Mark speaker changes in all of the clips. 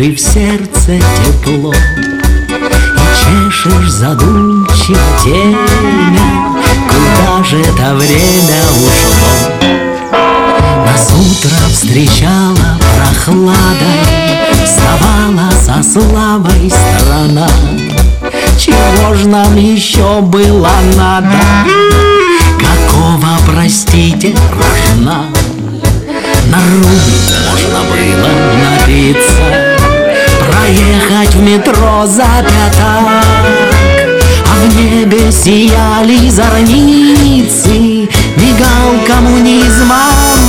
Speaker 1: и в сердце тепло, и чешешь задумчиво темя, куда же это время ушло. Нас утро встречала прохладой, вставала со славой страна. Чего ж нам еще было надо? Какого, простите, рожна? На рубль можно было напиться, проехать в метро за пятак, а в небе сияли зорницы, мигал коммунизма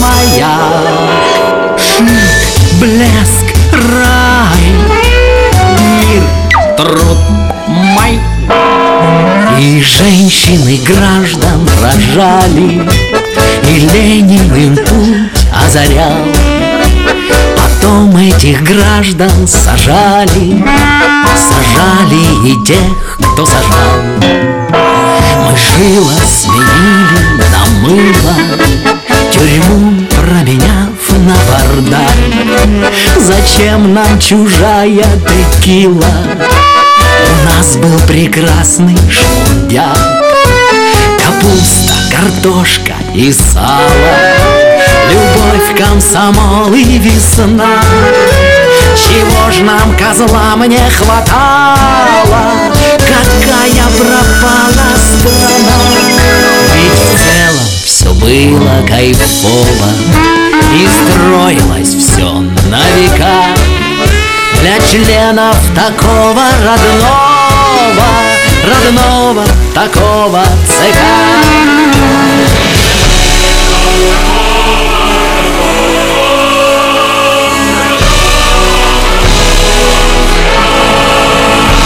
Speaker 1: маяк. Шик, блеск, рай, мир, труд, май. И женщины граждан рожали, и Ленин им путь озарял. Потом этих граждан сажали, сажали и тех, кто сажал. Мы жило сменили на мыло, тюрьму променяв на бардак. Зачем нам чужая текила? У нас был прекрасный шмундяк. Капуста, картошка и сало, любовь, комсомол и весна. Чего ж нам, козлам, не хватало? Какая пропала страна? Ведь в целом все было кайфово, и строилось все на века для членов такого родного такого ЦК.